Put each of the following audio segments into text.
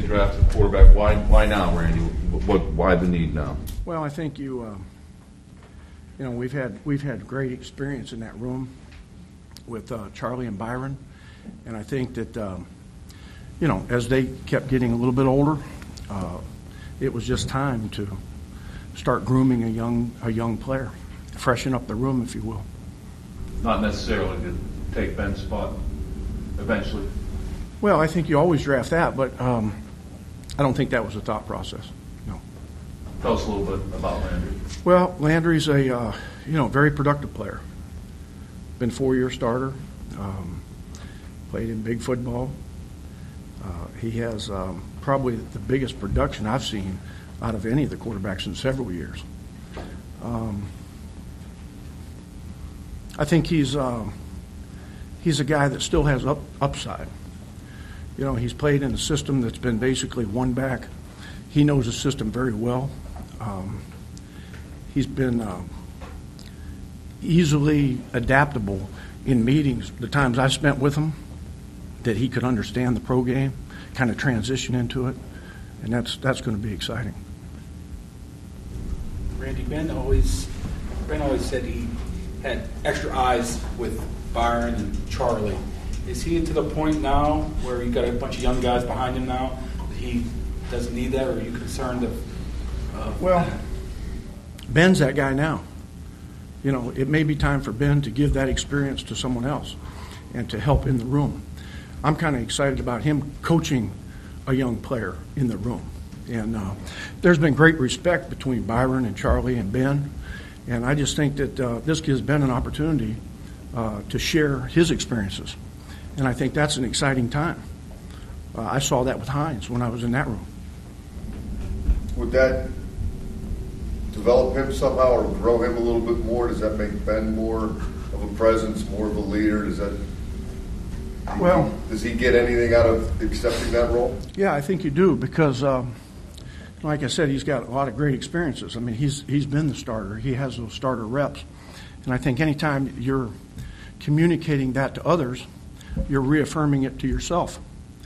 draft a quarterback. Why now, Randy? Why the need now? Well, I think we've had great experience in that room with Charlie and Byron, and I think that as they kept getting a little bit older, it was just time to start grooming a young player, freshen up the room, if you will. Not necessarily to take Ben's spot eventually. Well, I think you always draft that, but I don't think that was the thought process. No. Tell us a little bit about Landry. Well, Landry's a very productive player. Been 4-year starter. Played in big football. He has probably the biggest production I've seen out of any of the quarterbacks in several years. I think he's a guy that still has upside. He's played in a system that's been basically one back. He knows the system very well. He's been easily adaptable in meetings. The times I've spent with him, that he could understand the pro game, kind of transition into it, and that's going to be exciting. Randy, Ben always said he had extra eyes with Byron and Charlie. Is he to the point now where you got a bunch of young guys behind him now that he doesn't need that, or are you concerned of Well, Ben's that guy now. It may be time for Ben to give that experience to someone else and to help in the room. I'm kind of excited about him coaching a young player in the room. And there's been great respect between Byron and Charlie and Ben. And I just think that this gives Ben an opportunity to share his experiences. And I think that's an exciting time. I saw that with Hines when I was in that room. Would that develop him somehow or grow him a little bit more? Does that make Ben more of a presence, more of a leader? Does he get anything out of accepting that role? Yeah, I think you do because, like I said, he's got a lot of great experiences. I mean, he's been the starter. He has those starter reps. And I think anytime you're communicating that to others, you're reaffirming it to yourself.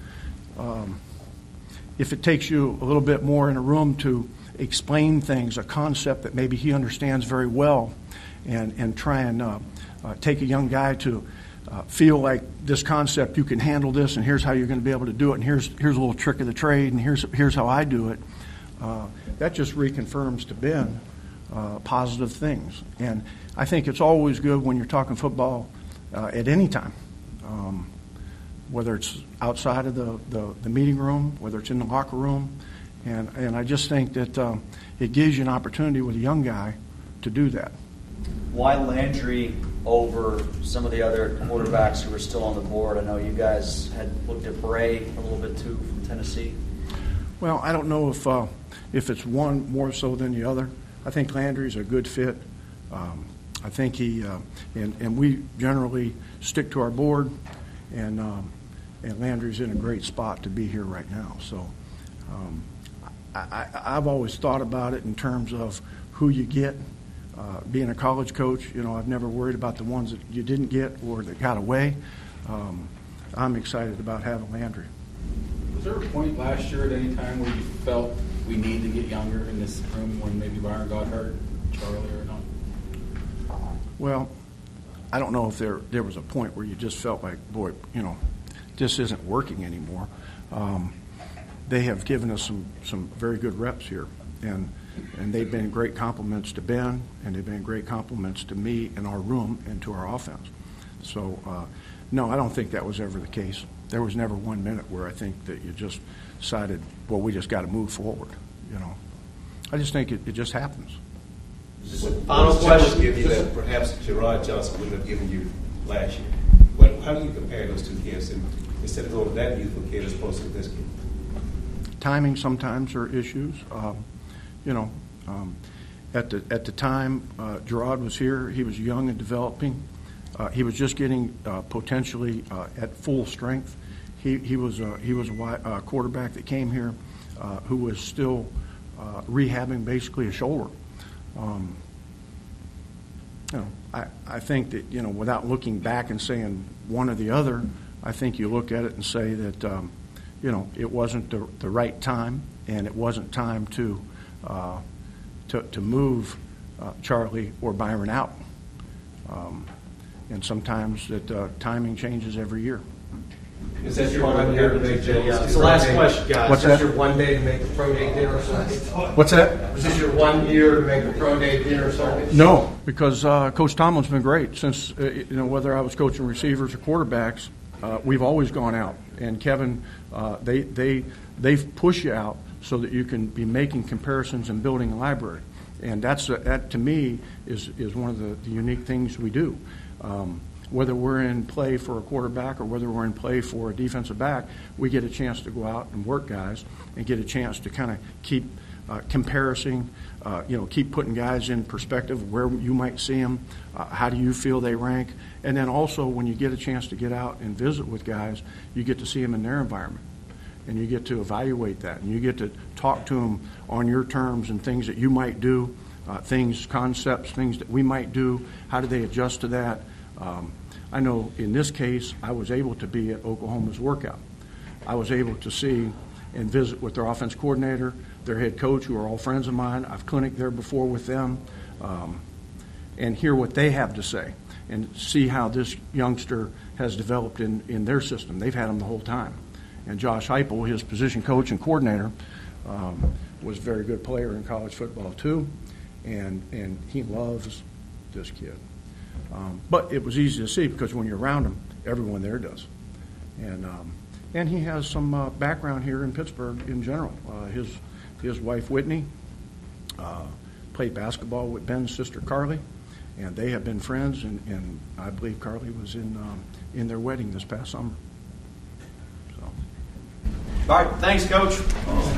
If it takes you a little bit more in a room to explain things, a concept that maybe he understands very well, and try and take a young guy to feel like this concept, you can handle this, and here's how you're going to be able to do it, and here's a little trick of the trade, and here's how I do it. That just reconfirms to Ben positive things. And I think it's always good when you're talking football at any time, whether it's outside of the meeting room, whether it's in the locker room. And I just think that it gives you an opportunity with a young guy to do that. Why Landry over some of the other quarterbacks who were still on the board? I know you guys had looked at Bray a little bit too from Tennessee. Well, I don't know if it's one more so than the other. I think Landry's a good fit. I think he and we generally stick to our board, and Landry's in a great spot to be here right now. So I've always thought about it in terms of who you get. Being a college coach, I've never worried about the ones that you didn't get or that got away. I'm excited about having Landry. Was there a point last year at any time where you felt we need to get younger in this room when maybe Byron got hurt, Charlie, or not? Well, I don't know if there was a point where you just felt like, boy, this isn't working anymore. They have given us some very good reps here, and they've been great compliments to Ben, and they've been great compliments to me and our room and to our offense. So, no, I don't think that was ever the case. There was never 1 minute where I think that you just decided, well, we just got to move forward. I just think it just happens. Final question give you that perhaps Gerard Johnson wouldn't have given you last year. How do you compare those two kids instead of going to that youthful kid as opposed to this kid? Timing sometimes are issues. At the time Gerard was here, he was young and developing. He was just getting potentially at full strength. He was a quarterback that came here who was still rehabbing basically a shoulder. I think that without looking back and saying one or the other, I think you look at it and say that it wasn't the right time, and it wasn't time to move Charlie or Byron out. And sometimes that timing changes every year. Is that your one year to make the? It's the last question, guys. What's Is this that? your one day to make the pro day dinner circuit? What's that? Is this your 1 year to make the pro day dinner circuit? No, because Coach Tomlin's been great since whether I was coaching receivers or quarterbacks, we've always gone out. And Kevin, they push you out so that you can be making comparisons and building a library. And that to me is one of the unique things we do. Whether we're in play for a quarterback or whether we're in play for a defensive back, we get a chance to go out and work guys and get a chance to kind of keep comparing, keep putting guys in perspective where you might see them, how do you feel they rank, and then also when you get a chance to get out and visit with guys, you get to see them in their environment, and you get to evaluate that, and you get to talk to them on your terms and things that you might do, concepts, things that we might do, how do they adjust to that. I know in this case, I was able to be at Oklahoma's workout. I was able to see and visit with their offense coordinator, their head coach, who are all friends of mine. I've clinicked there before with them, and hear what they have to say and see how this youngster has developed in their system. They've had him the whole time. And Josh Heupel, his position coach and coordinator, was a very good player in college football too, and he loves this kid. But it was easy to see because when you're around him, everyone there does. And he has some background here in Pittsburgh in general. His wife, Whitney, played basketball with Ben's sister, Carly, and they have been friends, and I believe Carly was in their wedding this past summer. So. All right, thanks, Coach.